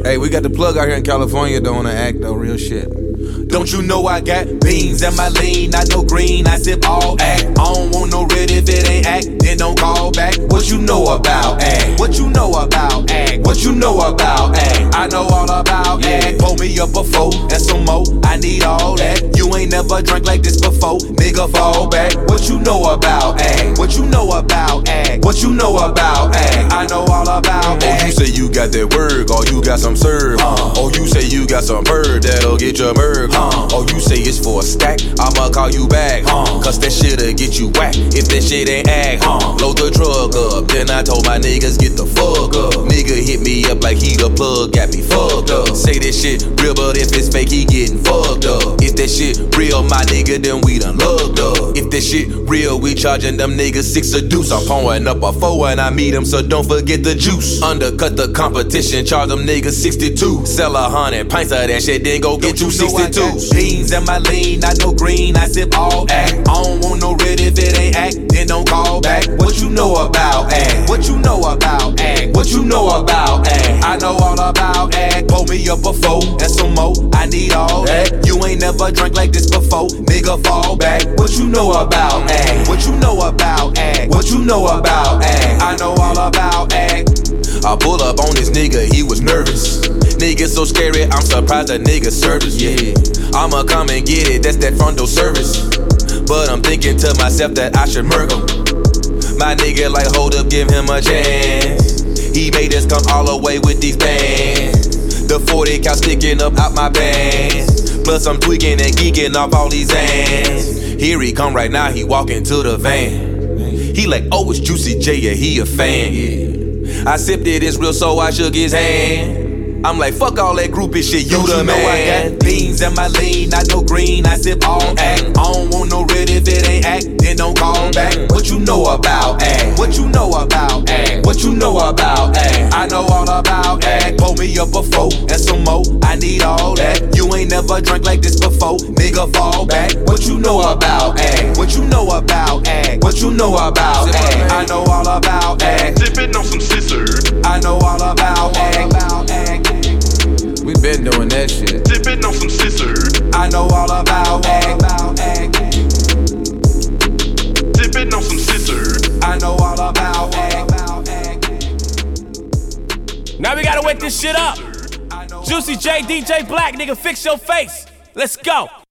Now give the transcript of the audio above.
Hey, we got the plug out here in California though on the act though, real shit. Don't you know I got beans in my lean? I know green, I sip all act. I don't want no red if it ain't act, then don't call back. What you know about act? What you know about act? What you know about act? I know all about act. Pull me up a four and some more, I need all that. You ain't never drank like this before, nigga fall back. What you know about act? What you know about act? What you know about act? I know all about act. Oh, you say you got that work, or you got some serve. Oh, you say you got some bird that'll get your merc. Oh, you say it's for a stack, I'ma call you back. Cause that shit'll get you whack if that shit ain't act. Load the drug up, then I told my niggas get the fuck up. Nigga hit me up like he the plug, got me fucked up. Say that shit real, but if it's fake, he getting fucked up. If that shit real, my nigga, then we done lugged up. If that shit real, we charging them niggas 6 a deuce. I'm pouring up a 4 and I meet them, so don't forget the juice. Undercut the competition, charge them niggas 62. Sell 100 pints of that shit, then go get you 62. Beans in my lean, I know green, I sip all act. I don't want no red if it ain't act, then don't call back. What you know about act? What you know about act? What you know about act? I know all about act. Pull me up a 4 and some more, I need all that. You ain't never drank like this before, nigga fall back. What you know about act? What you know about act? What you know about act? I know all about act. I pull up on this nigga, he was nervous. Nigga so scary, I'm surprised a nigga service, yeah. I'ma come and get it, that's that front door service. But I'm thinking to myself that I should murk him. My nigga like, hold up, give him a chance. He made us come all the way with these bands. The 40 cal sticking up out my pants. Plus I'm tweaking and geeking off all these ants. Here he come right now, he walking to the van. He like, oh, it's Juicy J, yeah, he a fan, yeah. I sipped it, it's real, so I shook his hand. I'm like, fuck all that groupie shit, you the man. I got beans in my lean, I know green, I sip all act. I don't want no red if it ain't act, then don't call back. What you know about act? What you know about act? What you know about act? I know all about act. Pull me up a 4 and some more, I need all that. You ain't never drank like this before, nigga fall back. What you know about act? What you know about act? What you know about act? I know all about act. Sippin' on some scissor. I know all about act. We been doing that shit. Sippin' on some scissor. I know all about act. Sippin' on some scissor. I know all about act. Now we gotta wake this shit up. Juicy J, DJ Black, nigga, fix your face. Let's go.